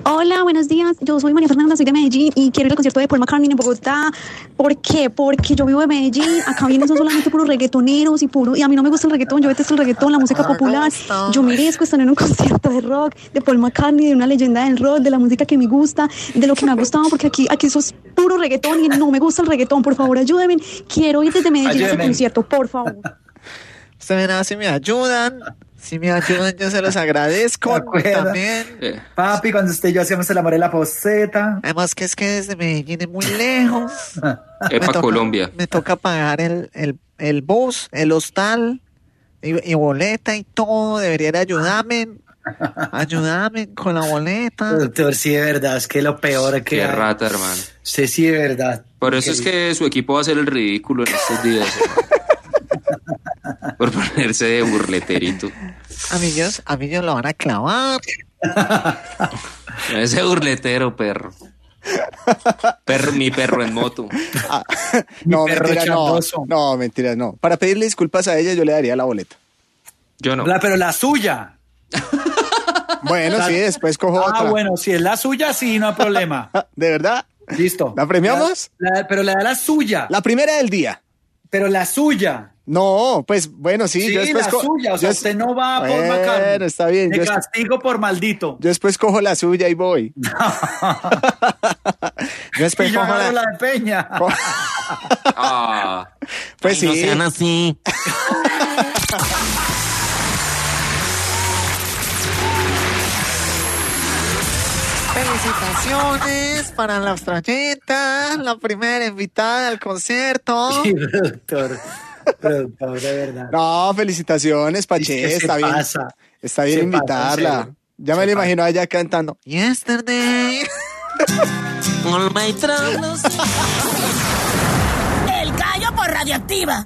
Hola, buenos días. Yo soy María Fernanda, soy de Medellín y quiero ir al concierto de Paul McCartney en Bogotá. ¿Por qué? Porque yo vivo en Medellín. Acá vienen son solamente puros reggaetoneros y a mí no me gusta el reggaetón. Yo detesto el reggaetón, la música popular. Yo merezco estar en un concierto de rock, de Paul McCartney, de una leyenda del rock, de la música que me gusta, de lo que me ha gustado, porque aquí eso es puro reggaetón y no me gusta el reggaetón. Por favor, ayúdenme. Quiero ir desde Medellín a ese concierto, por favor. Si me ayudan, yo se los agradezco también. Papi, cuando usted y yo hacíamos el amor en la poseta. Además que es que desde Medellín es muy lejos. Colombia. Me toca pagar el bus, el hostal y boleta y todo. Deberían ayudarme con la boleta. Doctor, sí, de verdad, es que lo peor que... Qué rata, hermano. Sí, de verdad. Por eso es que su equipo va a hacer el ridículo en estos días, por ponerse de burleterito. A mí lo van a clavar. Ese burletero, perro. Mi perro en moto. No, mentira, no. Para pedirle disculpas a ella, yo le daría la boleta. Yo no. Pero la suya. Bueno, sí, después cojo otra. Bueno, si es la suya, sí, no hay problema. ¿De verdad? Listo. ¿La premiamos? Pero le da la suya. La primera del día. Pero la suya. No, pues bueno, sí. Sí, yo después la suya. O sea, usted no va por McCartney. Bueno, está bien. Te castigo por maldito. Yo después cojo la suya y voy. Yo después y yo cojo la de Peña. Pues sí. No sean así. Felicitaciones para la ostrayetas, la primera invitada al concierto. Sí, productor, de verdad. No, felicitaciones, Pache, Es que está bien invitarla. Ya me lo imagino a ella cantando Yesterday. All my troubles. El gallo por Radioactiva.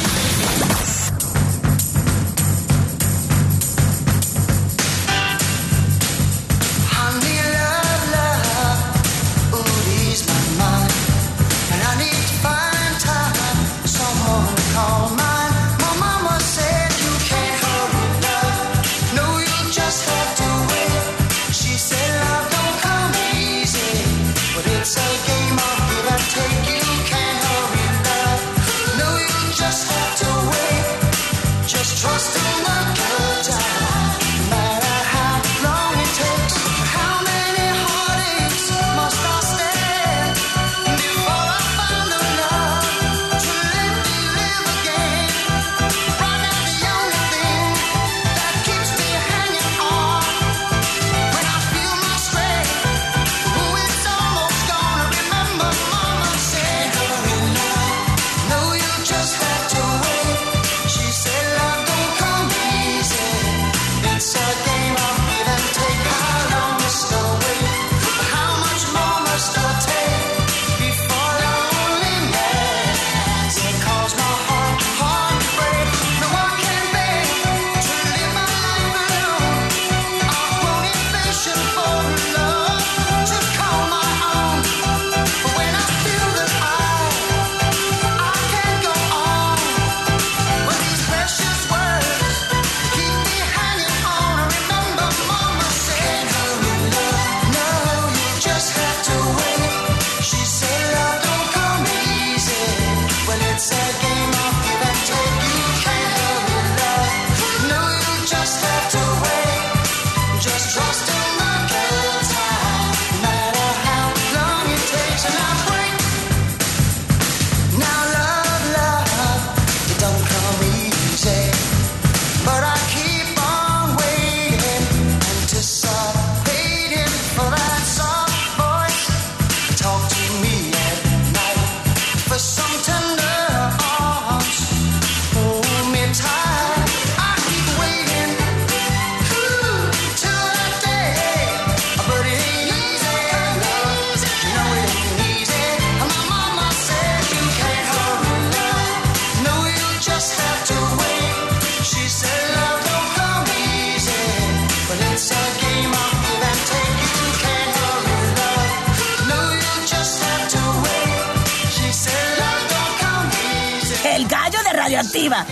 Radioactiva.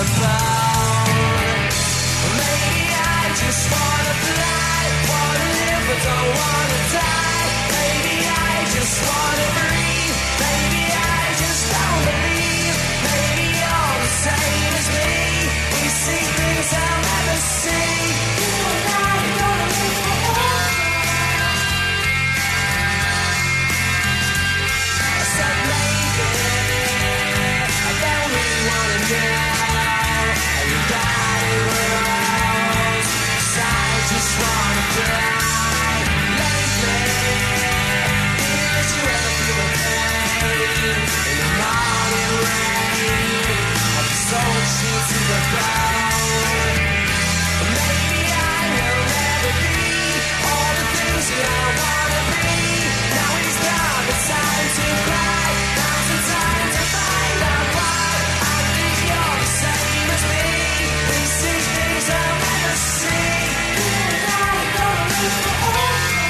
about. Maybe I just wanna fly, wanna live but don't wanna die. Maybe I just wanna breathe, maybe I just don't believe. Maybe you're the same as me, we see things I'll never see. You and I are gonna live forever. I said maybe I don't really wanna know. You got it wrong, 'cause I just wanna fly. Lately, did you ever feel the pain in the morning rain of the soul sheets to the bone? Maybe I will never be all the things that I wanna be. Now it's not the time to cry, now's the time to find out why. I think you're the same as me, we see things I'll never see. You and I are gonna live forever.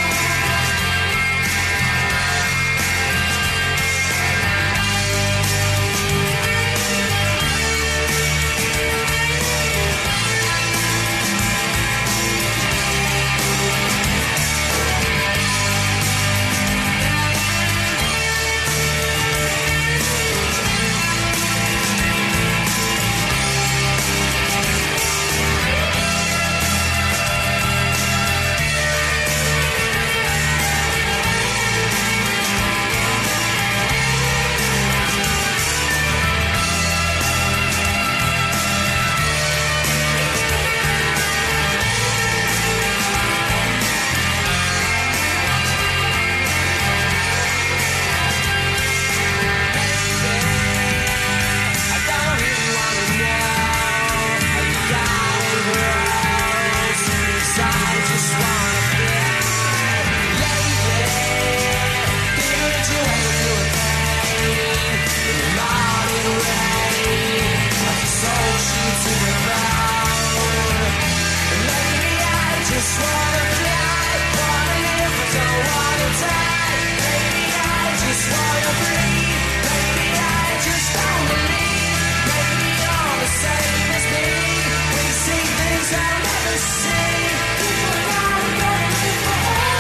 I don't really wanna know how you got it wrong, 'cause I just wanna fly. Lately, did you ever feel the pain in the morning rain of the soul sheets to the bone? Maybe I just wanna fly, wanna live but don't wanna die. Maybe I just wanna breathe, maybe I just don't believe. Maybe you're the same as me, we see things I'll never see. You and I are gonna live forever.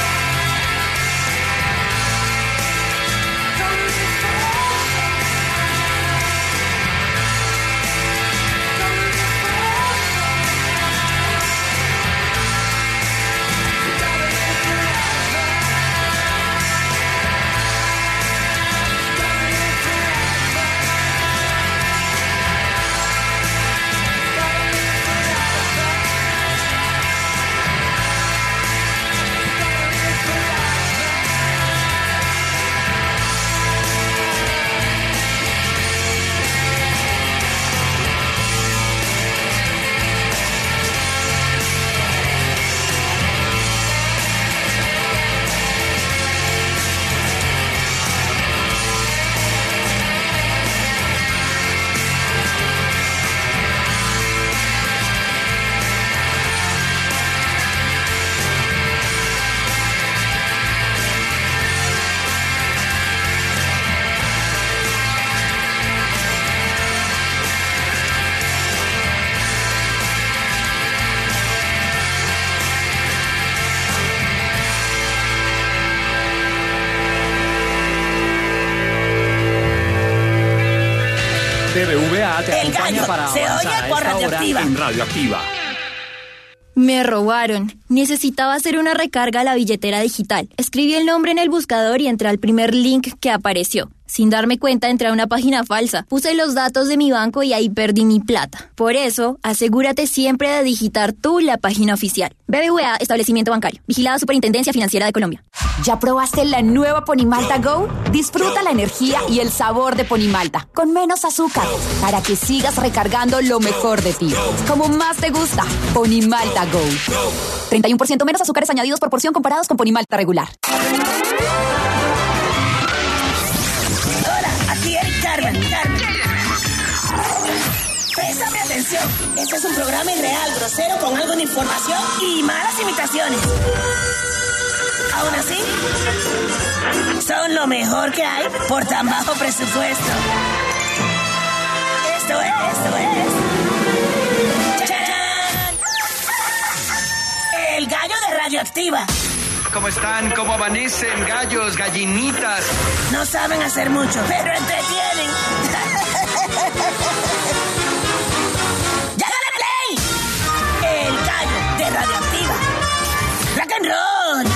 Gonna live forever. Gonna live forever. Gonna live forever. Gonna live forever. BBVA te El acompaña gallo para se avanzar oye a por esta hora Radioactiva. en Radioactiva. Me robaron. Necesitaba hacer una recarga a la billetera digital. Escribí el nombre en el buscador y entré al primer link que apareció. Sin darme cuenta, entré a una página falsa. Puse los datos de mi banco y ahí perdí mi plata. Por eso, asegúrate siempre de digitar tú la página oficial. BBVA, establecimiento bancario. Vigilada Superintendencia Financiera de Colombia. ¿Ya probaste la nueva Ponimalta Go? Disfruta la energía y el sabor de Ponimalta, con menos azúcar, para que sigas recargando lo mejor de ti. Como más te gusta, Ponimalta Go. 31% menos azúcares añadidos por porción comparados con Ponimalta regular. Hola, aquí Eric Carmen. Préstame atención. Este es un programa irreal, grosero, con algo de información y malas imitaciones. Aún así, son lo mejor que hay por tan bajo presupuesto. Esto es. ¡Chachán! El gallo de Radioactiva. ¿Cómo están? ¿Cómo amanecen? Gallos, gallinitas. No saben hacer mucho, pero entretienen. ¡Llágale play! El gallo de Radioactiva. Rock and roll.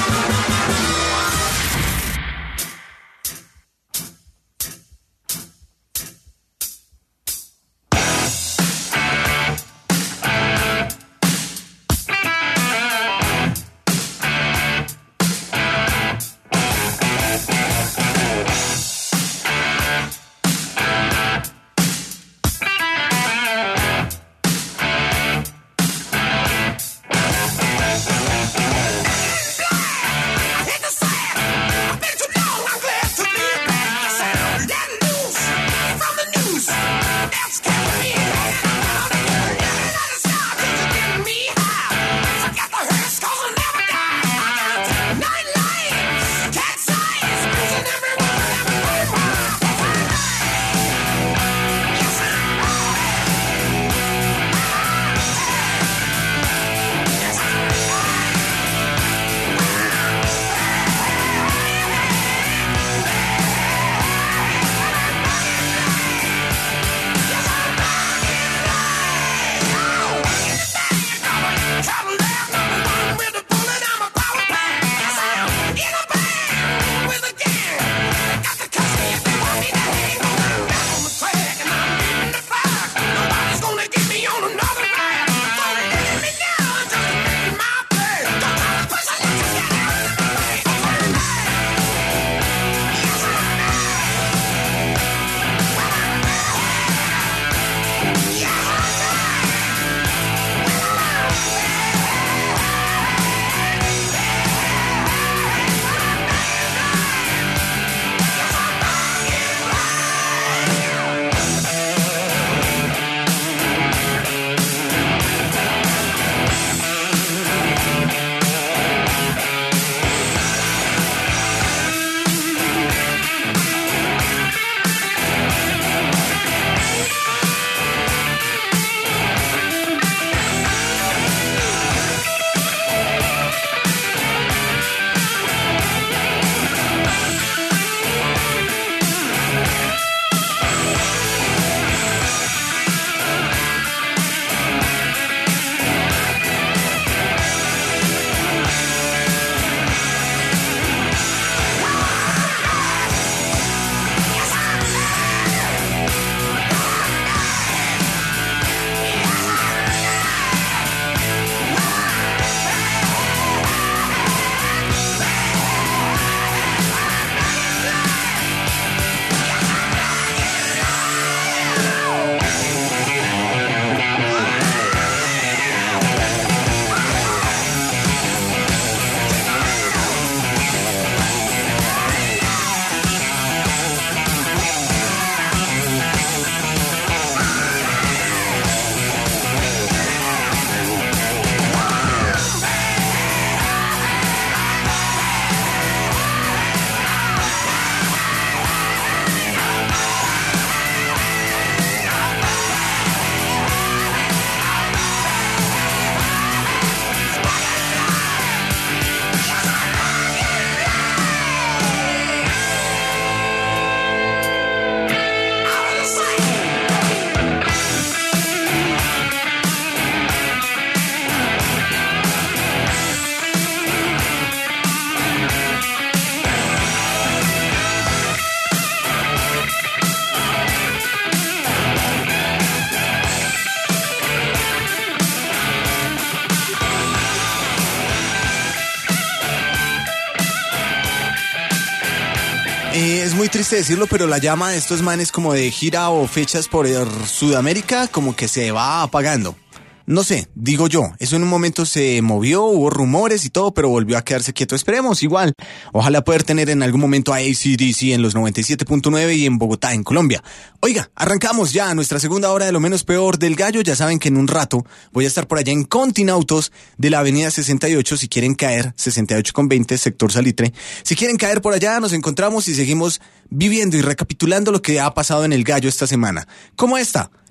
Es muy triste decirlo, pero la llama de estos manes como de gira o fechas por Sudamérica como que se va apagando. No sé, digo yo, eso en un momento se movió, hubo rumores y todo, pero volvió a quedarse quieto. Esperemos, igual. Ojalá poder tener en algún momento a AC/DC en los 97.9 y en Bogotá, en Colombia. Oiga, arrancamos ya nuestra segunda hora de Lo Menos Peor del Gallo. Ya saben que en un rato voy a estar por allá en Continautos de la avenida 68. Si quieren caer, 68/20, sector Salitre. Si quieren caer por allá, nos encontramos y seguimos viviendo y recapitulando lo que ha pasado en el Gallo esta semana. Como esta,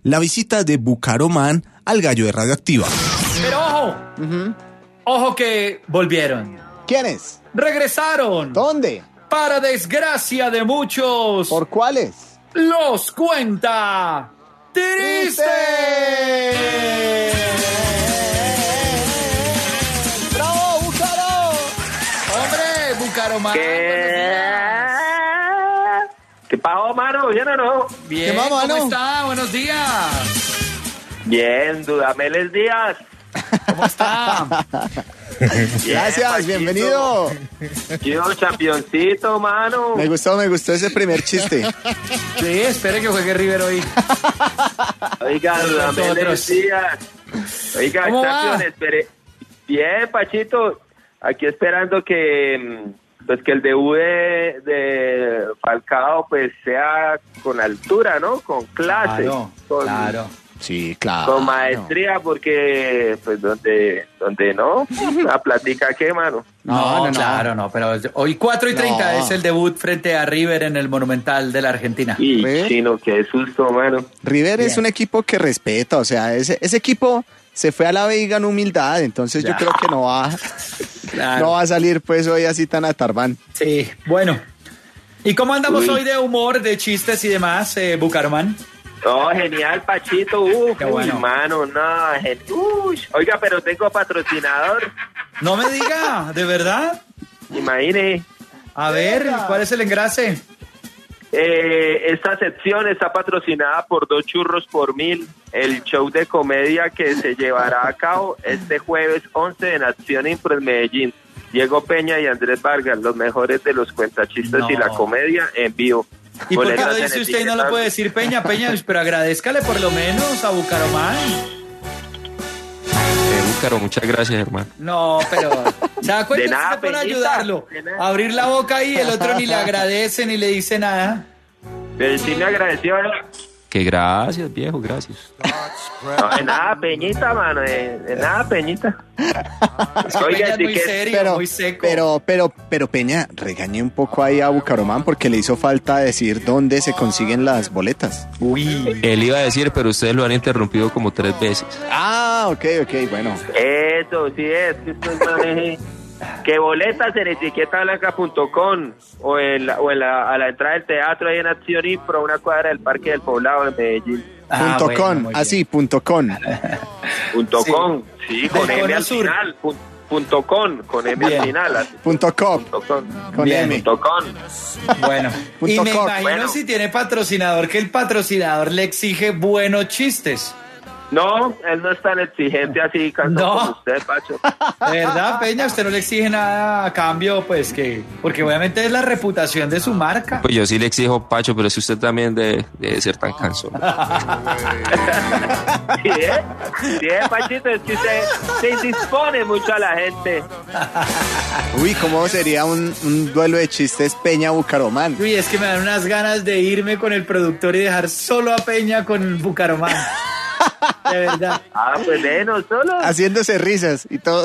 la visita de Bucaramanga al gallo de Radioactiva. Pero ojo, ojo que volvieron. ¿Quiénes? Regresaron. ¿Dónde? Para desgracia de muchos. ¿Por cuáles? Los cuenta Triste. ¡Bravo, Bucaro! Hombre, Bucaramanga. ¿Qué pasó, mano? ¿Bien o no? Bien, ¿Qué más, mano? ¿cómo está? Buenos días. Bien, Dudameles Díaz. ¿Cómo está? Gracias, Pachito. bienvenido. Yo, championcito, mano. Me gustó ese primer chiste. Sí, espere que juegue River hoy. Oiga, Dudameles Nosotros. Díaz. Oiga, ¿Cómo champion, va? espere. Bien, Pachito. Aquí esperando que pues que el debut de Falcao pues sea con altura, ¿no? Con clase. Claro. Sí, claro. Con maestría, porque pues donde no, la platica qué, mano. No, claro, no, pero hoy 4:30 No. es el debut frente a River en el Monumental de la Argentina. Y ¿Ve? chino, qué susto, mano. River es Bien. un equipo que respeta, o sea, ese equipo se fue a la B y ganó humildad, entonces yo creo que no va a salir pues hoy así tan atarbán. Sí, bueno. ¿Y cómo andamos Uy. hoy de humor, de chistes y demás, Bucaramanga? No, genial, Pachito. Qué bueno. Mano, no. Oiga, pero tengo patrocinador. No me diga, ¿de verdad? Imagine. A ver, ¿cuál es el engrase? Esta sección está patrocinada por 2 churros por 1000, el show de comedia que se llevará a cabo este jueves 11 en Acción Impro en Medellín. Diego Peña y Andrés Vargas, los mejores de los cuentachistes No. y la comedia en vivo. ¿Y por qué lo Boletas en dice el usted y no lo puede decir Peña? Peña, pero agradézcale por lo menos a Bucaramanga. Búcaro, muchas gracias, hermano. No, pero ¿se da cuenta De nada, que usted por Peñita, ayudarlo? de nada. Abrir la boca y el otro ni le agradece ni le dice nada. Pero sí me agradeció, ¿no? Que gracias, viejo, gracias. No, de nada, Peñita, mano, de nada, Peñita. Peña es sí muy que- serio, muy seco. Pero Peña, regañé un poco ahí a Bucaramanga porque le hizo falta decir dónde se consiguen las boletas. Uy. Él iba a decir, pero ustedes lo han interrumpido como 3 veces. Ah, ok, bueno. Eso, sí es, que usted maneje. Que boletas en etiquetablanca.com o a la entrada del teatro ahí en Acción Impro, una cuadra del Parque del Poblado en Medellín. .com, así, .com. .com, sí, con Del M Cono al Sur. final. .com, con M Bien. al final. así. .com, con Bien. M. .com. Bueno, y me .com. imagino Bueno. si tiene patrocinador que el patrocinador le exige buenos chistes. No, él no es tan exigente así, cansado No. como usted, Pacho. ¿De verdad, Peña? ¿Usted no le exige nada a cambio? Pues que... Porque obviamente es la reputación de su marca. Pues yo sí le exijo, Pacho, pero si usted también debe ser tan cansón. Sí, Pachito, es que usted se indispone mucho a la gente. Uy, ¿cómo sería un duelo de chistes Peña-Bucaramanga? Uy, es que me dan unas ganas de irme con el productor y dejar solo a Peña con Bucaramanga. De verdad. Ah, pues menos solo. Haciéndose risas y todo.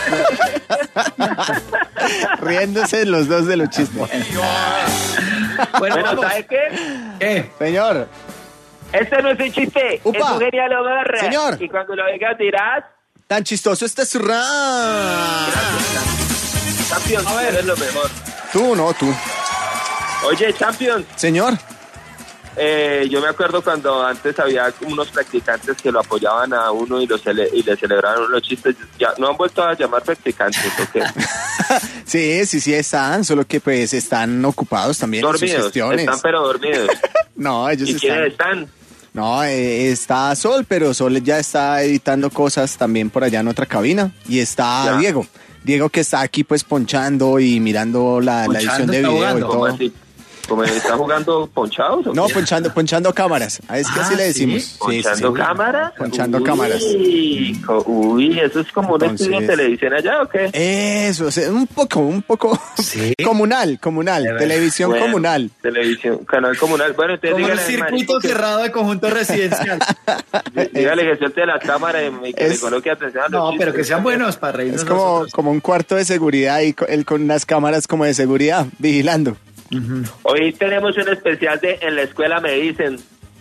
Riéndose los dos de los chistes. Bueno, Bueno, vamos. ¿sabe qué? ¿Qué? Señor, Este no es un chiste, Upa. es un genial hogar. Señor. Y cuando lo digas dirás, tan chistoso este surra. Champions, A ver. eres lo mejor. Tú. Oye, Champions, Señor, yo me acuerdo cuando antes había unos practicantes que lo apoyaban a uno y le celebraron los chistes. Ya no han vuelto a llamar practicantes, ¿o qué? sí están, solo que pues están ocupados también en sus Dormidos, gestiones. están pero dormidos. No, ellos ¿Y están. quiénes están? No, está Sol, pero Sol ya está editando cosas también por allá en otra cabina. Y está Ya. Diego que está aquí pues ponchando y mirando la edición Ponchando, de está video y jugando. ¿Cómo todo. así? ¿Cómo están jugando ponchados? ¿o No, qué? ponchando cámaras. Es que así le ¿sí? decimos. Sí, ¿Ponchando sí. cámaras? Ponchando cámaras. Uy, eso es como un Entonces- estudio de televisión allá, ¿o qué? Eso, o sea, un poco Sí. comunal, verdad. televisión Bueno, comunal. Televisión, canal comunal. Bueno, entonces Como un dígale al circuito marico que- cerrado de conjunto residencial. dígale que suelte las cámaras y que le Es- coloque atención a los No, pero chistes. que sean buenos para reírnos Es como, nosotros. como un cuarto de seguridad y él con unas cámaras como de seguridad, vigilando. Hoy tenemos un especial de En la escuela me dicen.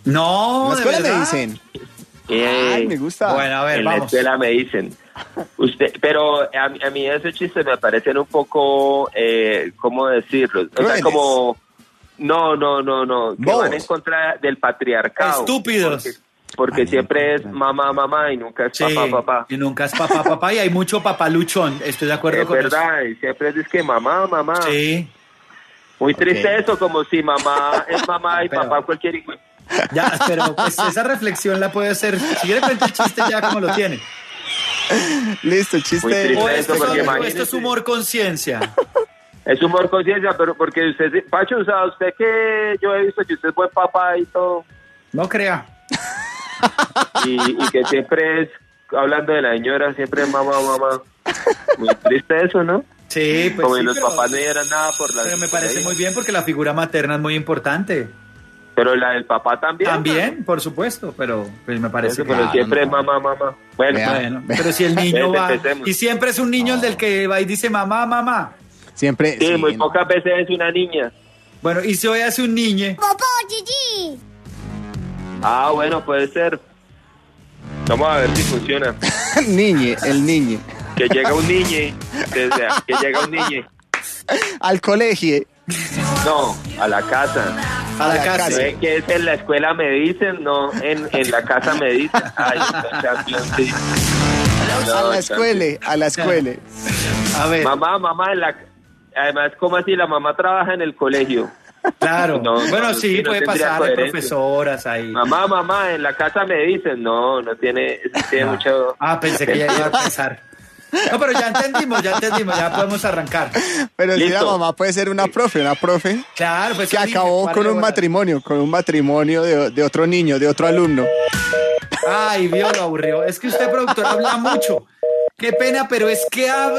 No, En la ¿de escuela me verdad? dicen. Ay, me gusta. Bueno, a ver, En la vamos. escuela me dicen. Pero a mí esos chistes me parecen un poco, ¿cómo decirlo? O sea, Crueles. como, no, que Bobos. van en contra del patriarcado. Estúpidos. Porque siempre es mamá, mamá y nunca es Sí, papá. y nunca es papá, y hay mucho papaluchón. Estoy de acuerdo Es con verdad, y siempre es que mamá. eso. Sí. Muy triste eso, como si mamá es mamá y Pero- papá cualquier hijo. Ya, pero pues esa reflexión la puede hacer. Si quiere cuenta el chiste ya como lo tiene. Listo, Muy chiste. triste. O esto, porque o imagínese. esto es humor conciencia. Es humor conciencia, pero porque usted, Pacho, o sea, usted que yo he visto que usted es buen papá y todo, No crea. y que siempre es, hablando de la señora, siempre es mamá. Muy triste eso, ¿no? Sí, pues Como sí, si los pero, papás no dieran nada por la... pero me parece muy bien porque la figura materna es muy importante. Pero la del papá también. También, por supuesto, pero pues me parece que... Pero siempre es mamá. Bueno, Vea. Bueno, pero si el niño va... Empecemos. Y siempre es un niño el del que va y dice mamá. Siempre. sí, muy no. pocas veces es una niña. Bueno, y si hoy hace un niño... Ah, bueno, puede ser. Vamos a ver si funciona. Niñe, el niñe. Que llega un niño, que llega un niño. Al colegio. No, a la casa. A la casa. ¿No es que es en la escuela me dicen? No, en la casa me dicen. Ay, esta canción, sí. A la escuela, a la escuela. A ver, Mamá, además, ¿cómo así? La mamá trabaja en el colegio. claro. No, Bueno, no, sí, no puede tendría pasar de coherencia. profesoras ahí. Mamá, en la casa me dicen. No tiene mucho... Ah, pensé que ya iba a empezar. No, pero ya entendimos, ya podemos arrancar. Pero si la Listo. mamá puede ser una profe Claro, pues que un niño, acabó par con de un horas. matrimonio de otro niño, de otro alumno. Ay, vio, lo aburrió. Es que usted, productor, habla mucho. Qué pena, pero es que habla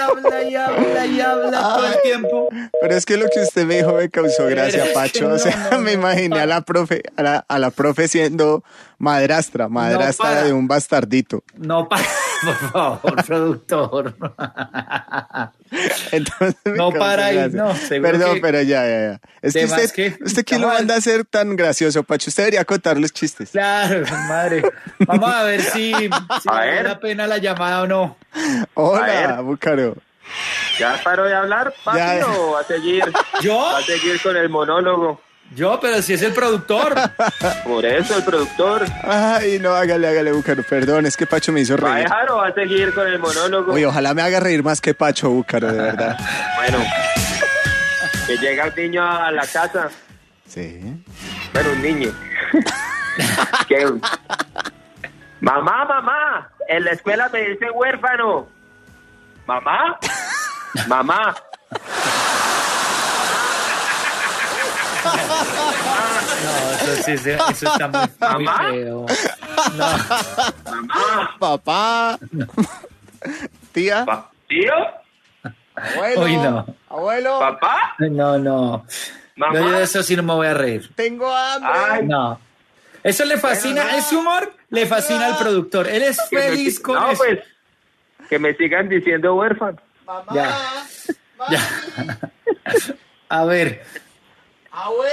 todo el tiempo. Pero es que lo que usted me dijo me causó gracia, Pero es Pacho. que O sea, no, me imaginé a la profe, a la profe siendo madrastra para. de un bastardito. No, por favor, productor. Entonces me No causó para ahí, gracia. no, seguro Perdón, que- pero ya. Es que Además usted, que- ¿usted quién lo Vamos a manda a ser tan gracioso, Pacho? Usted debería contar los chistes. Claro, madre. Vamos a ver si vale ver. la pena la llamada o no. Hola, ver. Búcaro. ¿Ya paró de hablar, papi, Ya. o va a seguir? ¿Yo? Va a seguir con el monólogo. Pero si es el productor. Por eso el productor. Ay, no, hágale, Búcaro. Perdón, es que Pacho me hizo ¿Va a reír. dejar o va a seguir con el monólogo? Uy, ojalá me haga reír más que Pacho, Búcaro, de verdad. Bueno, que llega un niño a la casa. Sí. Bueno, un niño. Que- Mamá, en la escuela me dicen huérfano. Mamá. No, eso está muy ¿Mamá? feo. Papá. Tía. ¿Tío? Abuelo. Uy, no. Abuelo. ¿Papá? No. ¿Mamá? Yo de eso sí no me voy a reír. Tengo hambre. Ay, No. Eso le fascina, Bueno, no. ese humor le fascina al productor. Él es que me feliz si- con no, eso. pues, que me sigan diciendo huérfano. Mamá. Ya. A ver, Abue.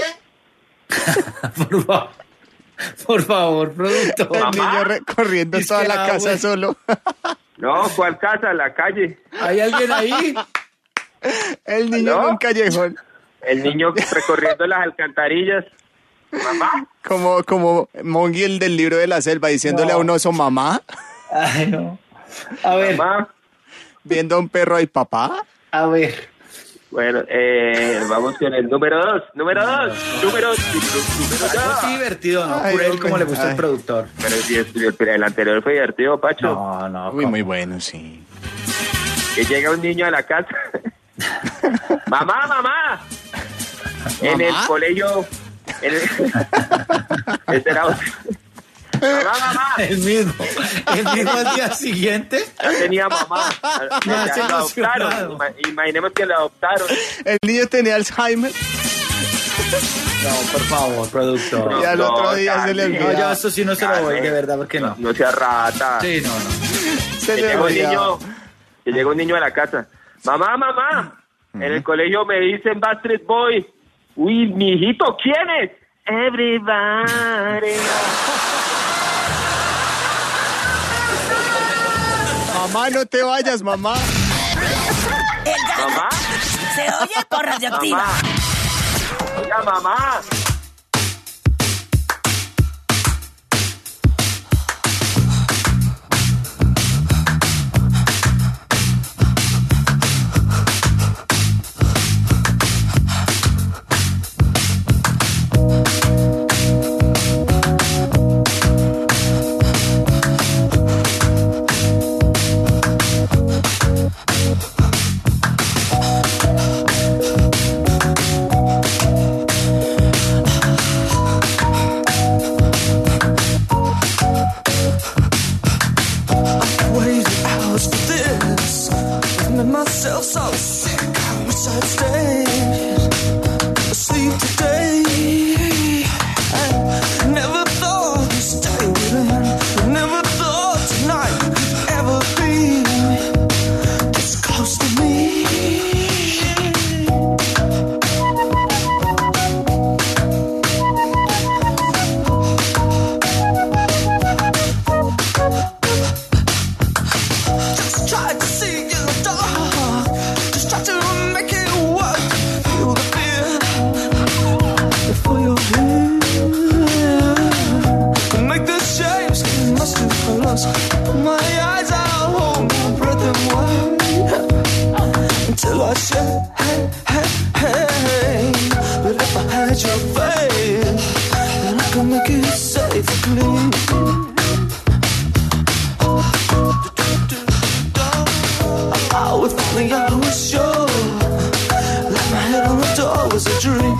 por favor, productor. El Mamá. niño corriendo Es toda que la la casa abue. solo. No, ¿cuál casa? La calle. ¿Hay alguien ahí? El niño ¿No? en un callejón. El niño recorriendo las alcantarillas. Mamá. Como Mongi, el del libro de la selva, diciéndole No. a un oso mamá, Ay, no. A ver, Mamá. viendo a un perro y papá. a ver. Bueno, vamos con el número 2. Número 2. Número Algo así 2. divertido, ¿no? Ay, Por él hombre. como le gusta Ay. al productor. Pero si el anterior fue divertido, Pacho. No. Uy, muy bueno, sí. Que llega un niño a la casa. Mamá. En el ¿Mamá? colegio. Este era otro. Mamá. El mismo al día siguiente. Ya tenía mamá. Más Ya lo adoptaron. emocionado. Imaginemos que lo adoptaron. El niño tenía Alzheimer No, por favor, productor. y al No, otro día se le Cami. No, olvidó. yo eso sí no se lo voy, de verdad, porque no. No sea rata. Sí, no. Se Que le llega un olvidó. niño. Que llega un niño a la casa. Mamá. En el colegio me dicen Backstreet Boy. Uy, mijito, ¿quién es? Everybody. Mamá, no te vayas, mamá. El gallo ¿Mamá? se oye por Radioactiva. Mamá. Oiga, mamá. Myself so sick, I wish I'd stayed asleep today. I never thought this day would end. Never thought tonight could ever be this close to me. Just tried to see you in the dark. Just try to make it work. Feel the fear before you're here. Make the shapes get lost in colors. Put my eyes out, hold my breath and wait until I say, hey, hey, hey. But if I had your faith, then I can make it safe and clean. If only I was sure, like my head on the door was a dream.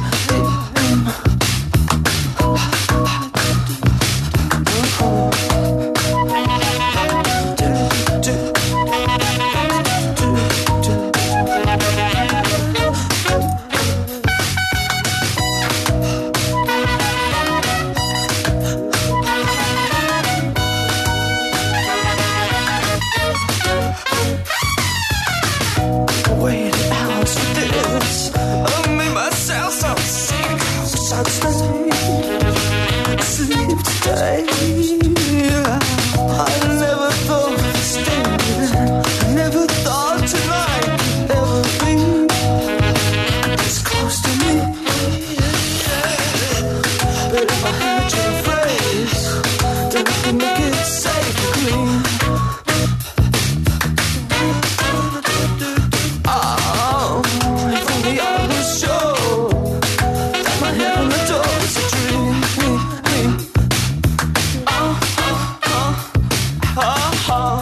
Waited hours for this. I made myself so sick. I wish I'd stay asleep today. I never thought of staying. I never thought tonight could ever be this close to me. But if I had your face, then I could make it safe and clean. Oh, if only I was sure that my head on the door was a dream. Oh, oh, oh, oh,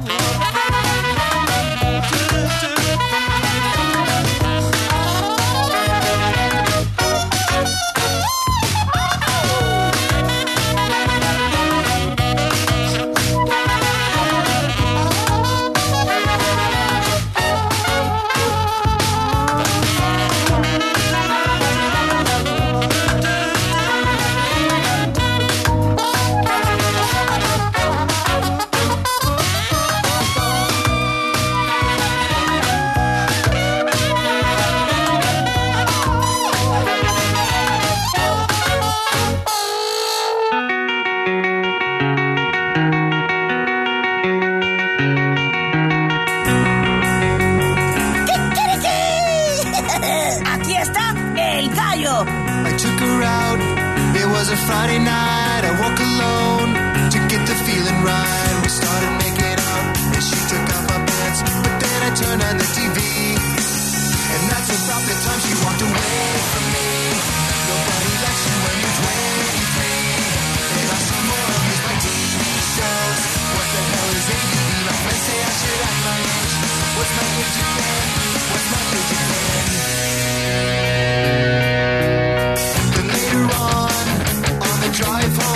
Aquí está el gallo. I took her out. It was a Friday night. I woke alone to get the feeling right. We started making out, and she took off my pants. But then I turned on the TV, and that's about the time she walked away from me. Nobody likes you when you're 23. There are some more of these like TV shows. What the hell is ADD? My friends say I should act my age. What's my age again? What's my age again? Then later on the drive home,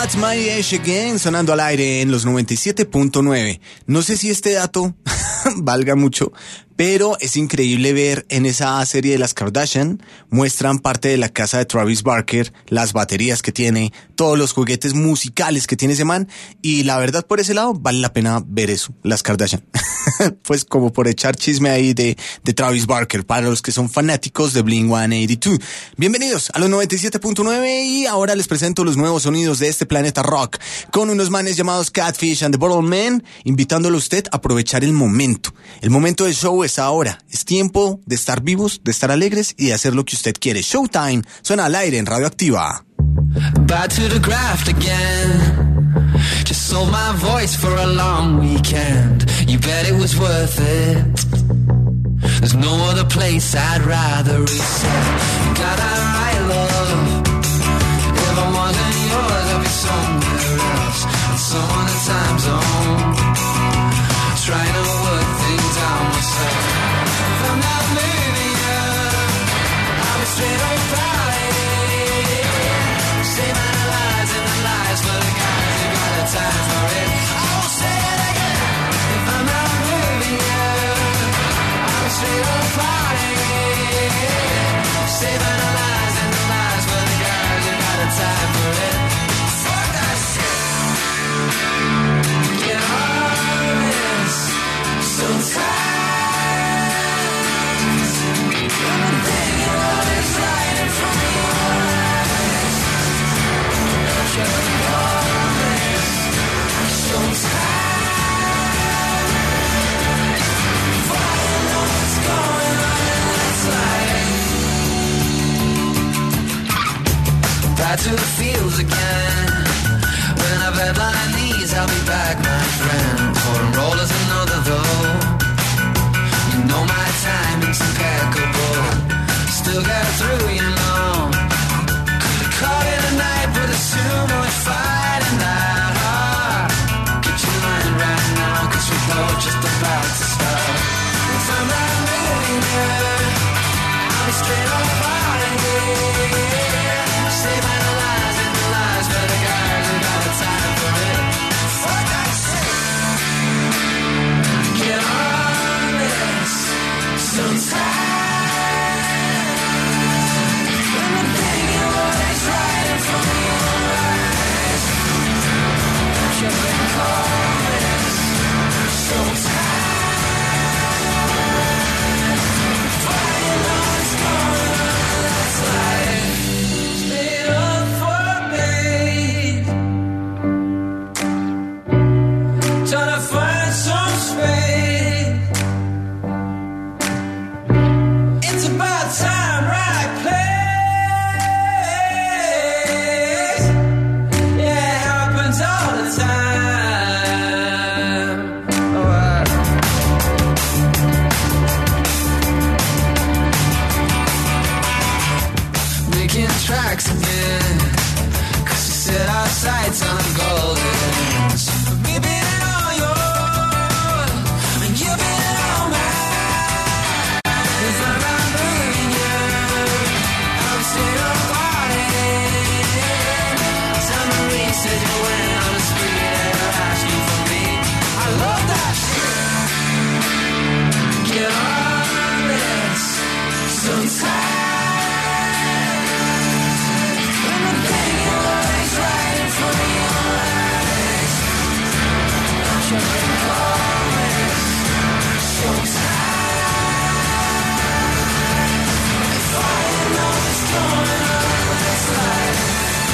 What's My Age Again, sonando al aire en los 97.9. No sé si este dato valga mucho, pero es increíble ver en esa serie de las Kardashian, muestran parte de la casa de Travis Barker, las baterías que tiene, todos los juguetes musicales que tiene ese man, y la verdad por ese lado vale la pena ver eso, las Kardashian. Pues como por echar chisme ahí de Travis Barker, para los que son fanáticos de Blink-182. Bienvenidos a los 97.9 y ahora les presento los nuevos sonidos de este planeta rock, con unos manes llamados Catfish and the Bottlemen, invitándolo a usted a aprovechar el momento. El momento del show es ahora. Es tiempo de estar vivos, de estar alegres y de hacer lo que usted quiere. Showtime suena al aire en Radioactiva. Back to the graft again. Just sold my voice for a long weekend. You bet it was worth it. There's no other place I'd rather reset. Got that right, love. If I wasn't yours, I'd be somewhere else. In some other time zone. Trying to work things out myself. If I'm not living up, I'll be straight up party. Saving the lies and the lies for the guys who got the time for it. I won't say it again. If I'm not living up, I'll be straight up party. Saving the lies and the lies for the guys who got the time for it. Fuck that shit. Get honest. Sometimes everything you want is right in front of your eyes. Just be honest. Sometimes before you know what's going on in this life. Back to the fields again. When I've had my knees, I'll be back, my friend. Pouring rollers another though. You know my timing's impeccable. Still got through, you know. Could've caught it tonight, but it's too much fighting that hard. Get your mind right now, 'cause we're both just about to start. If I'm not moving there, I'll be straight on fighting. Saving the lies and the lies for the guys who got the time for it. Fuck that shit. Get honest. Sometimes everything you want is right in front of your eyes. Just be honest. Sometimes before you know what's going on in this life. Stay up for me. Trying to find some space. It's about time, right place. Yeah, it happens all the time. Making tracks again. 'Cause you set our sights on golden. So we've been all yours, and you've been all mine. If I'm not moving you, I'm still a party. Somebody said you went on the street and you're asking for me. I love that shit. Get honest. Sometimes everything you want is right in front of your eyes. Just be honest. Sometimes before you know what's going on in this life.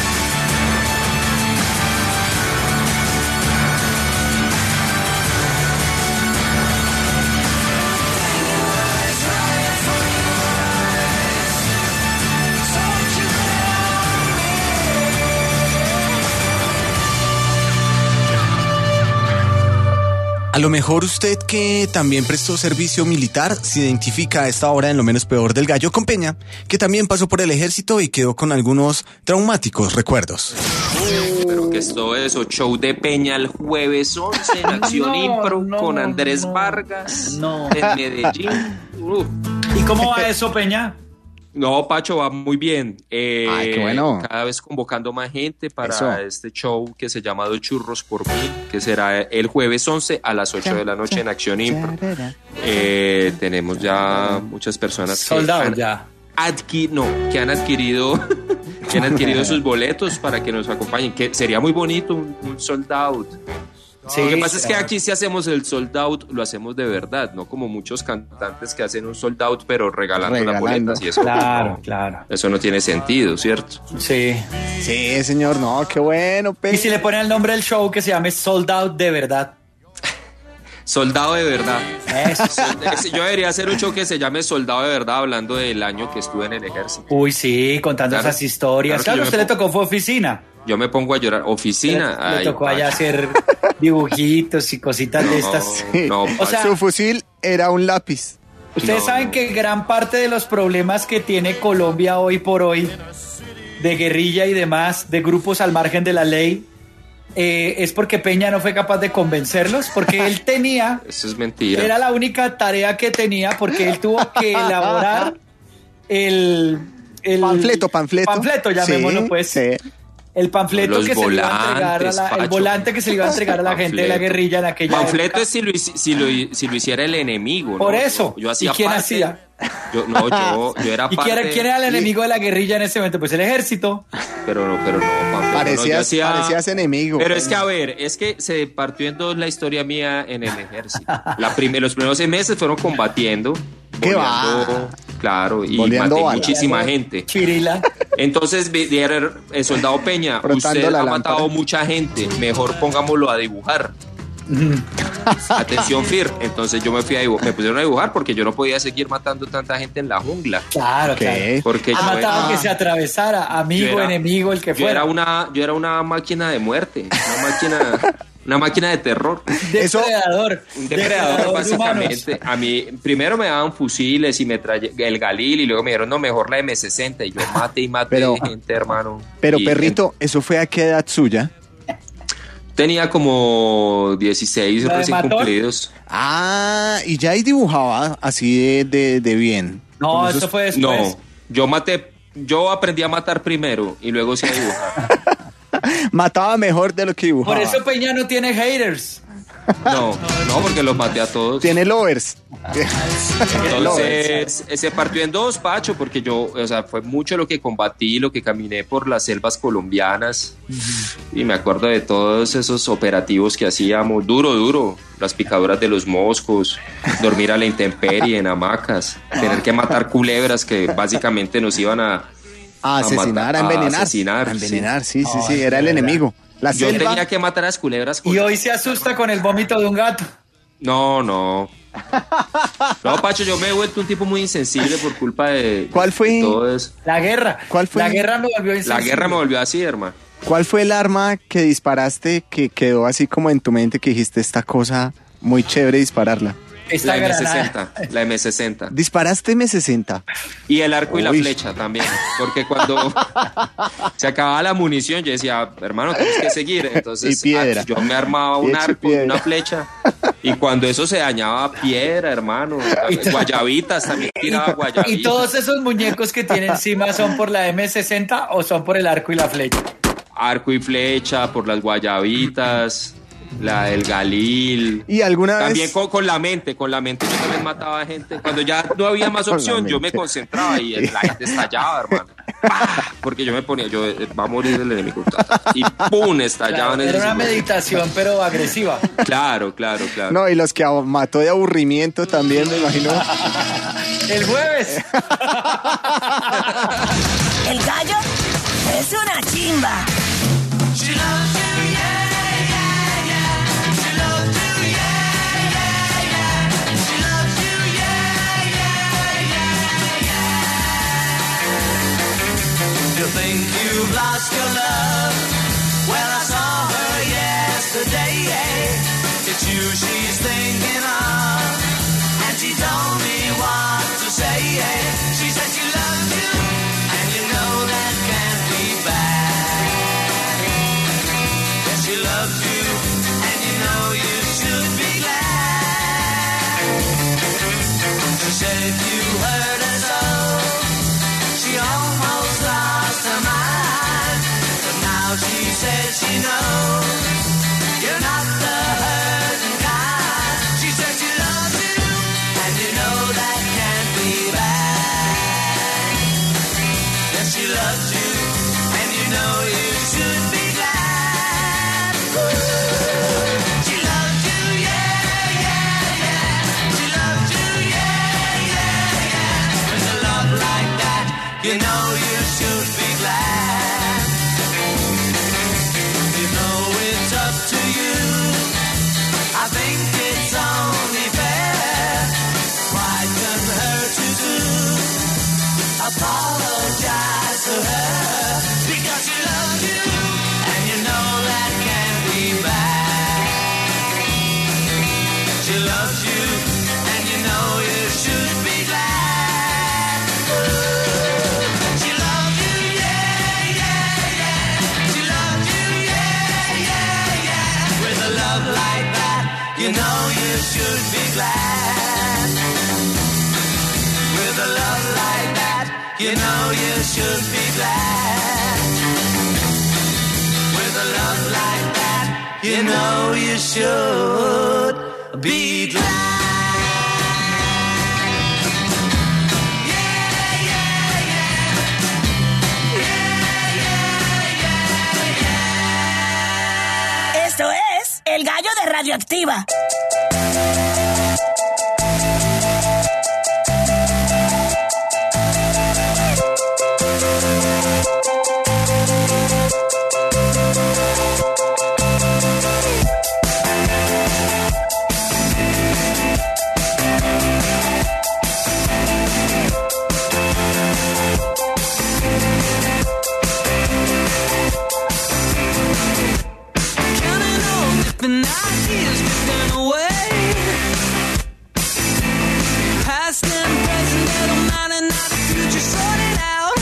Everything you want is right in front of your eyes. So won't you let A lo mejor usted que también prestó servicio militar se identifica a esta hora en Lo Menos Peor del Gallo con Peña, que también pasó por el ejército y quedó con algunos traumáticos recuerdos. Pero que es todo eso, show de Peña el jueves 11 en Acción Impro con Andrés Vargas en Medellín. ¿Y cómo va eso, Peña? No, Pacho, va muy bien. Ay, qué bueno. Cada vez convocando más gente para Eso. este show que se llama Dos Churros por Mil, que será el jueves 11 a las 8 de la noche en Acción Impro. Tenemos ya muchas personas Sold out ya. que han adquirido que han adquirido sus boletos para que nos acompañen, que sería muy bonito un sold out. Sí, Lo que pasa es que claro. aquí si hacemos el sold out, lo hacemos de verdad, no como muchos cantantes que hacen un sold out pero regalando las boletas y eso. Claro, claro. Eso no tiene sentido, ¿cierto? Sí. Sí, señor, no, qué bueno, Y si le ponen el nombre del show que se llame Sold Out de verdad. Soldado de verdad. Eso. Yo debería hacer un show que se llame Soldado de verdad, hablando del año que estuve en el ejército. Uy, sí, contando Claro, esas historias. claro que Claro, yo a usted me le tocó fue oficina. Yo me pongo a llorar. Oficina. Le Ay, tocó allá Pacho. hacer dibujitos y cositas de estas. No, O sea, Su fusil era un lápiz. ustedes saben que gran parte de los problemas que tiene Colombia hoy por hoy, de guerrilla y demás, de grupos al margen de la ley, es porque Peña no fue capaz de convencerlos, porque él tenía, Eso es mentira. era la única tarea que tenía, porque él tuvo que elaborar el panfleto, llamémoslo Sí, pues. sí. El panfleto Los que se le iba a entregar volantes, el Pacho. volante que se le iba a entregar a la gente de la Panfleto. guerrilla en aquella Panfleto época. es si lo hiciera el enemigo, ¿no? Por eso. Yo hacía ¿Y quién parte- hacía? Yo era ¿Y parte. quién era el enemigo de la guerrilla en ese momento? Pues el ejército. Pero no, panfleto, yo hacía- Parecías enemigo. Pero es que, a ver, es que se partió en dos la historia mía en el ejército. Los primeros 6 meses fueron combatiendo. ¿Qué boleando, claro, y Boleando maté balas. muchísima gente. Chirila. Entonces, el soldado Peña, Frotando usted la ha lámpara. matado mucha gente, mejor pongámoslo a dibujar. Atención, Fir. Entonces yo me pusieron a dibujar porque yo no podía seguir matando tanta gente en la jungla. Claro, claro. Porque Ha yo matado era- que se atravesara, amigo, yo era- enemigo, el que yo fuera. era una máquina de muerte, una máquina de terror. Depredador. Un depredador, básicamente. humanos. A mí, primero me daban fusiles y el Galil, y luego me dijeron, no, mejor la M60. Y yo maté Pero- gente, hermano. Pero Y perrito, ¿eso fue a qué edad suya? tenía como 16 ¿La de recién Matón? cumplidos. Ah, y ya ahí dibujaba así de bien. No, Con eso esos- fue después. No, yo aprendí a matar primero y luego sí a dibujar. Mataba mejor de lo que dibujaba. Por eso Peña no tiene haters. No, porque los maté a todos. Tiene lovers. Entonces, se partió en dos, Pacho, porque fue mucho lo que combatí, lo que caminé por las selvas colombianas. Y me acuerdo de todos esos operativos que hacíamos, duro, las picaduras de los moscos, dormir a la intemperie en hamacas, tener que matar culebras que básicamente nos iban a asesinar, matar, a envenenar. asesinar, A envenenar, sí, Ay, sí, era el de verdad. enemigo. La Yo selva. tenía que matar a las culebras. Y hoy se asusta con el vómito de un gato. No. No, Pacho, yo me he vuelto un tipo muy insensible por culpa de ¿Cuál fue? de todo eso. La guerra. ¿Cuál fue? La guerra me volvió La insensible. guerra me volvió así, hermano. ¿Cuál fue el arma que disparaste que quedó así como en tu mente que dijiste esta cosa muy chévere dispararla? Esta La granada. M60, la M60. Disparaste M60. Y el arco y la Uy. flecha también. Porque cuando se acababa la munición, yo decía, hermano, tienes que seguir. Entonces, Y piedra. yo me armaba un Eche arco y piedra. una flecha. Y cuando eso se dañaba, piedra, hermano. Guayabitas, también tiraba guayabitas. ¿Y todos esos muñecos que tiene encima son por la M60 o son por el arco y la flecha? Arco y flecha, por las guayabitas, el Galil. ¿Y alguna También vez? con la mente, yo también mataba gente. Cuando ya no había más Con la opción, yo me mente. concentraba y la gente estallaba, hermano. ¡Pah! Porque yo me ponía, va a morir el enemigo. Y ¡pum! Estallaban Era esos una hijos. meditación, pero agresiva. Claro. No, y los que mató de aburrimiento también, me imagino. El jueves. El gallo es una chimba. She loves you, yeah, yeah, yeah. She loves you, yeah, yeah, yeah. She loves you, yeah, yeah, yeah, yeah. You think you've lost your love? Well, I saw her yesterday. It's you she's thinking of, and she told me what to say. She said she loves you, and you know that can't be bad. She loves you, and you know you should be glad. She said if you hurt her so, you know you should be glad. You know it's up to you. I think it's only fair. Pride doesn't hurt to do. Apologize to her because she loves you, and you know that can't be bad. She loves you, and you know you should be glad. She loves you, yeah, yeah, yeah. She loves you, yeah, yeah, yeah. With a love like that, you know you should be glad. With a love like that, you know you should be glad. With a love like that, you know you should be glad. Esto es El Gallo de Radioactiva. Counting on different ideas drifting away. Past and present, it don't matter now, the future sorted out.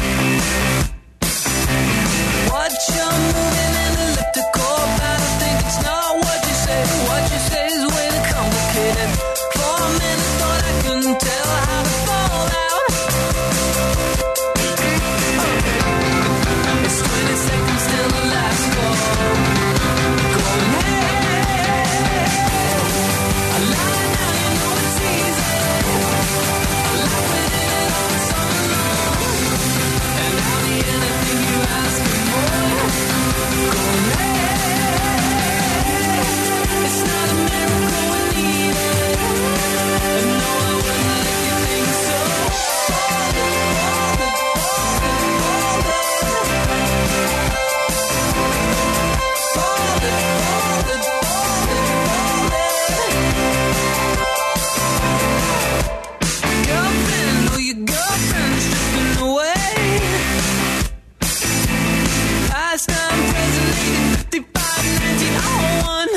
What you're moving in elliptical about, I think it's not what you say. What you say is way too complicated. For a minute, thought I couldn't tell how to fall out. It's 20 seconds till the last call. Going hey, I lie now, you know it's easy. I laugh with it all summer long, and I'll be anything you ask me more. Going hey, it's not a miracle we need it, and no, I wouldn't let you think so. Girlfriend, oh, your girlfriend's drifting away. Past time, present, 55, 1901.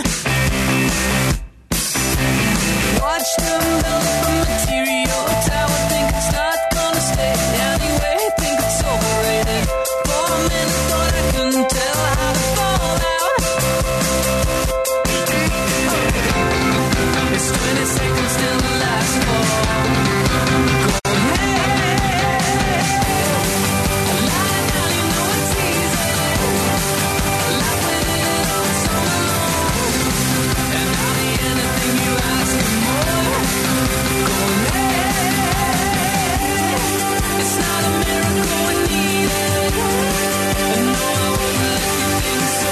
Watch them build up a material tower, think it's not gonna stay. Anyway, think it's overrated. For a minute, thought I couldn't tell how to fall out. It's 20 seconds till the last call. Going hey, I lie now, you know it's easy. I laugh with it all summer long, and I'll be anything you ask me more. Going hey, it's not a miracle we need it, and no, I wouldn't let you think so.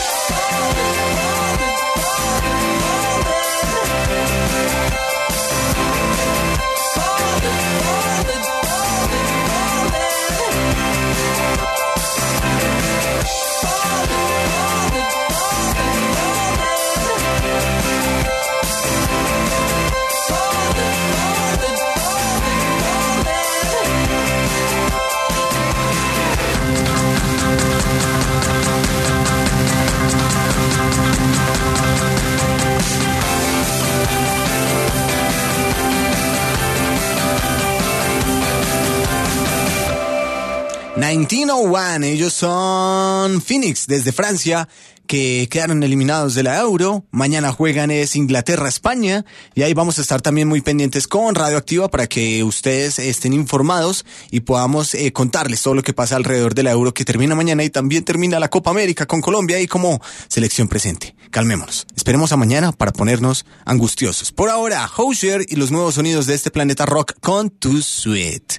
Ellos son Phoenix desde Francia, que quedaron eliminados de la Euro. Mañana juegan es Inglaterra-España, y ahí vamos a estar también muy pendientes con Radioactiva para que ustedes estén informados y podamos contarles todo lo que pasa alrededor de la Euro, que termina mañana, y también termina la Copa América con Colombia y como selección presente. Calmémonos, esperemos a mañana para ponernos angustiosos. Por ahora, Hozier y los nuevos sonidos de este planeta rock con Too Sweet.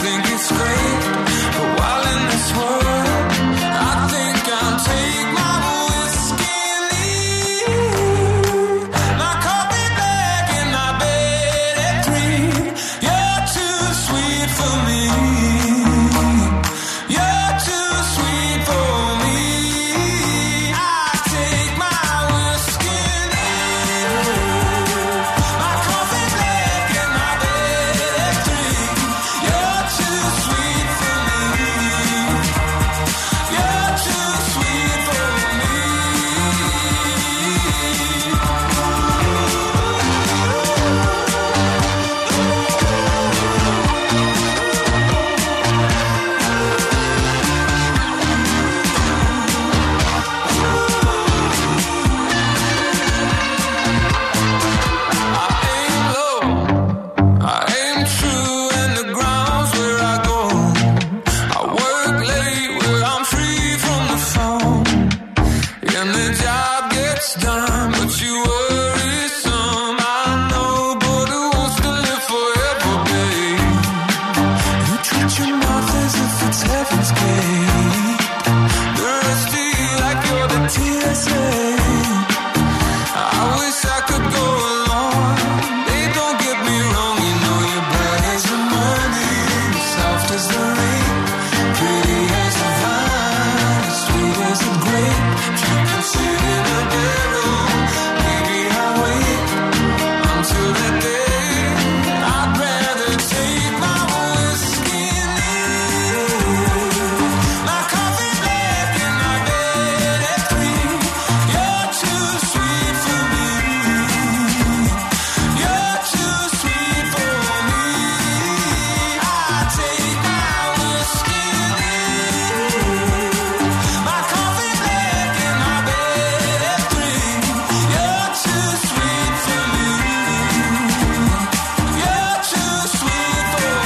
think it's great, but while in this world, I think I'll take my whiskey and leave. My coffee black and my bed at 3. You're too sweet for me. You're too sweet for me. I take my whiskey and leave. My coffee black and my bed at 3. You're too sweet for me. You're too sweet for me. I aim low, I aim true, and the ground's where I go. I work late where I'm free from the phone, and the job gets done, but you worry some. I know, but who wants to live forever, babe? You treat your mouth as if it's heaven's gate. The rest of you like you're the TSA. I wish I could go along. They don't get me wrong, you know you're bright as the morning, soft as the rain, pretty as the vine, sweet as the grape. You can sit in a barrel, maybe I'll wait until that day. I'd rather take my whiskey and leave. My coffee black and my bed at 3. You're too sweet for me. You're too sweet for me. I take my whiskey and leave. My coffee black and my bed at 3. You're too sweet for me. You're too sweet for me.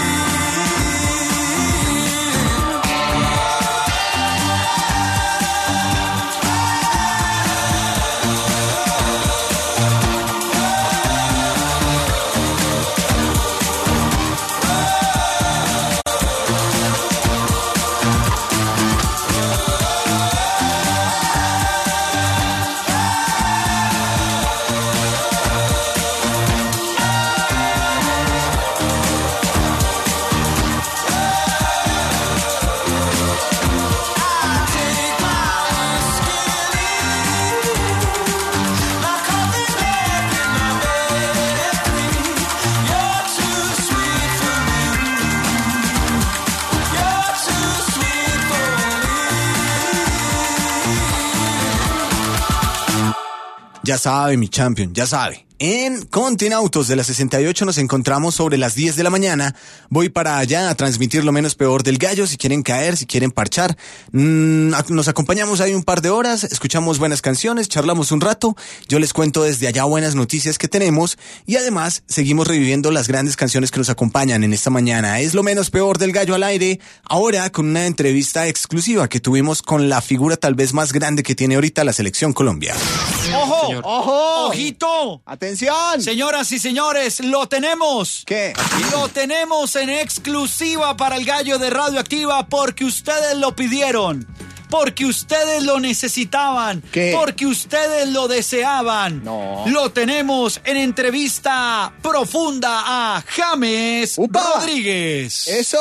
Ya sabe, mi champion, ya sabe. En Continautos de la 68 nos encontramos sobre las 10 de la mañana. Voy para allá a transmitir lo menos peor del gallo. Si quieren caer, si quieren parchar, nos acompañamos ahí un par de horas, escuchamos buenas canciones, charlamos un rato. Yo les cuento desde allá buenas noticias que tenemos y además seguimos reviviendo las grandes canciones que nos acompañan en esta mañana. Es lo menos peor del gallo al aire, ahora con una entrevista exclusiva que tuvimos con la figura tal vez más grande que tiene ahorita la Selección Colombia. ¡Ojo! Señor. ¡Ojo! ¡Ojito! ¡Atención! Señoras y señores, lo tenemos. ¿Qué? Lo tenemos en exclusiva para el gallo de Radioactiva porque ustedes lo pidieron. Porque ustedes lo necesitaban. ¿Qué? Porque ustedes lo deseaban. No. Lo tenemos en entrevista profunda a James ¡Upa! Rodríguez. ¡Eso!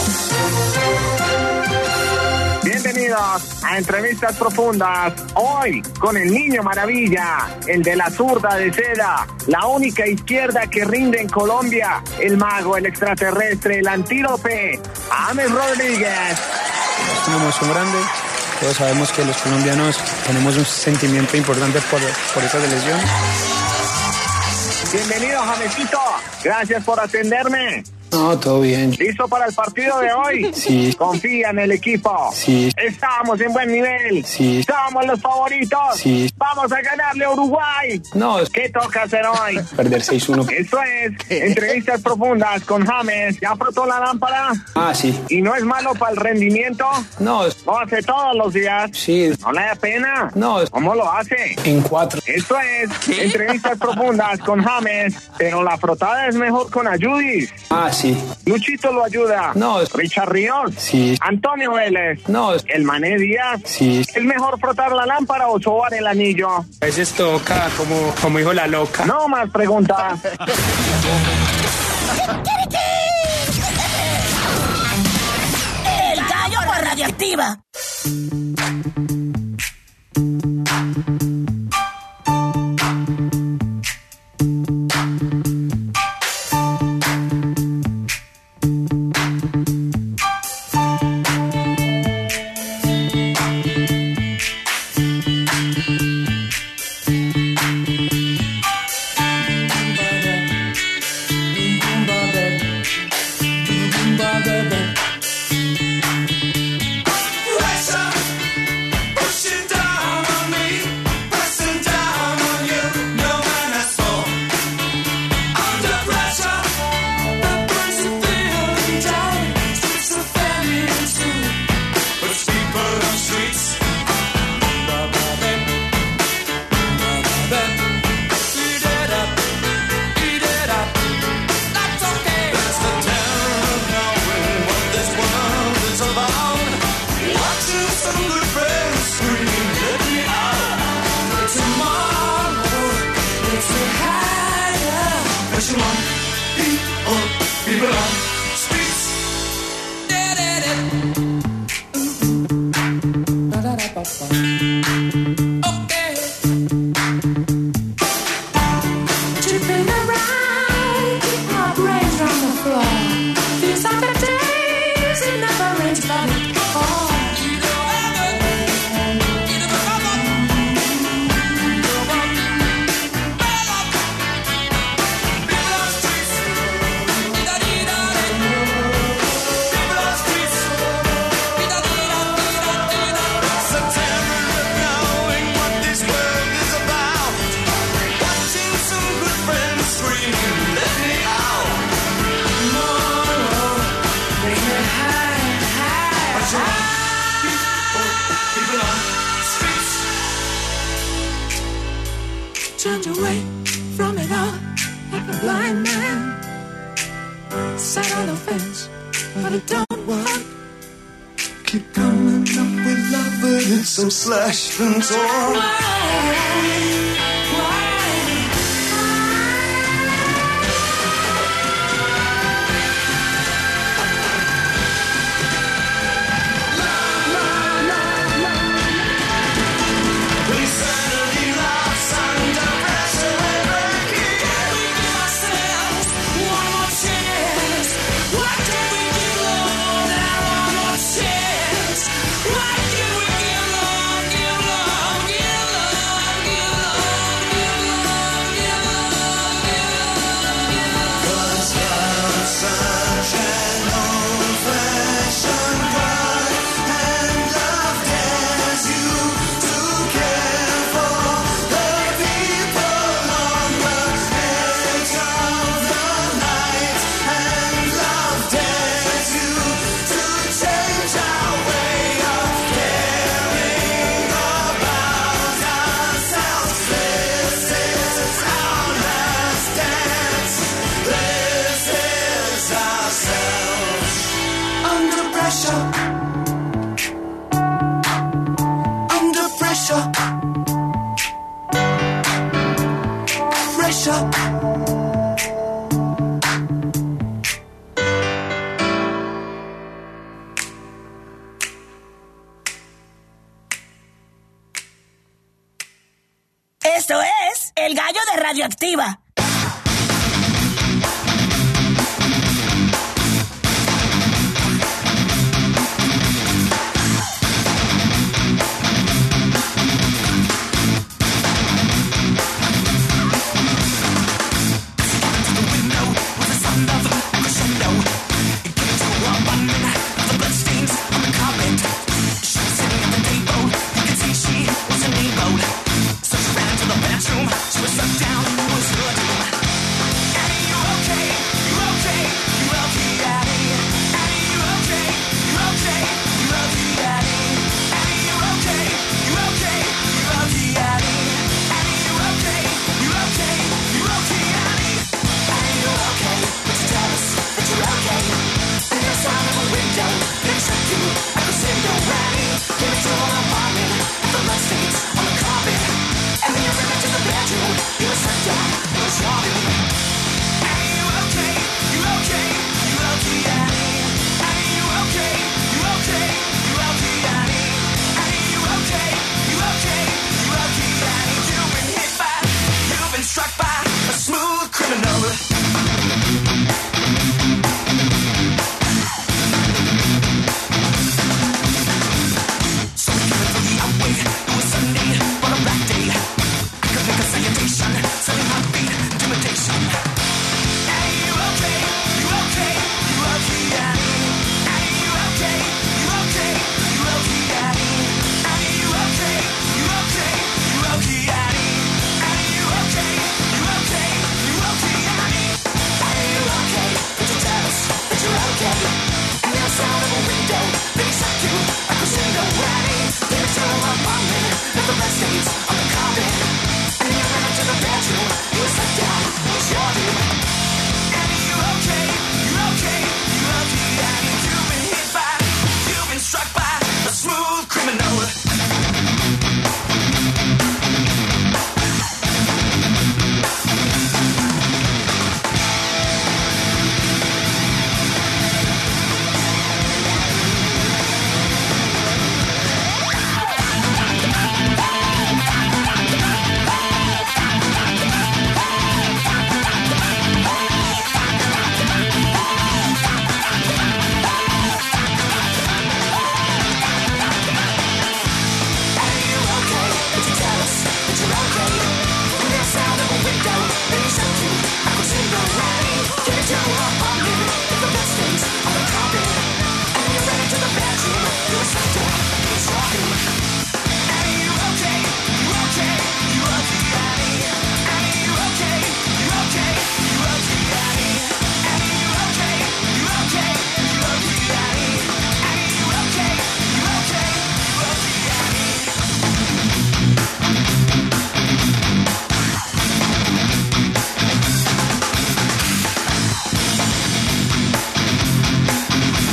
Bienvenidos a Entrevistas Profundas. Hoy con el niño maravilla, el de la zurda de seda, la única izquierda que rinde en Colombia, el mago, el extraterrestre, el antílope, James Rodríguez. Es una emoción grande. Todos sabemos que los colombianos tenemos un sentimiento importante por esa selección. Bienvenido, Jamesito. Gracias por atenderme. No, todo bien. ¿Listo para el partido de hoy? Sí. ¿Confía en el equipo? Sí. ¿Estamos en buen nivel? Sí. ¿Somos los favoritos? Sí. ¿Vamos a ganarle a Uruguay? No. ¿Qué toca hacer hoy? Perder 6-1. Eso es, Entrevistas Profundas con James. ¿Ya frotó la lámpara? Ah, sí. ¿Y no es malo para el rendimiento? No. ¿Lo hace todos los días? Sí. ¿No le da pena? No. ¿Cómo lo hace? En 4. Eso es, Entrevistas Profundas con James. Pero la frotada es mejor con Ayudis. Ah, sí. sí. Luchito lo ayuda. No. Richard Ríos. Sí. Antonio Vélez. No. El Mané Díaz. Sí. ¿Es mejor frotar la lámpara o sobar el anillo? A veces toca, como dijo la loca. No más preguntas. El gallo por Radioactiva. Turned away from it all like a blind man. Sat on the fence, but it don't work. Keep coming up with love, but it's so slashed and torn. Esto es El Gallo de Radioactiva. She was sucked down, was good. On the outside of a window, baby shark do a crescendo way. Baby, tell 'em I'm on it, let the rest states.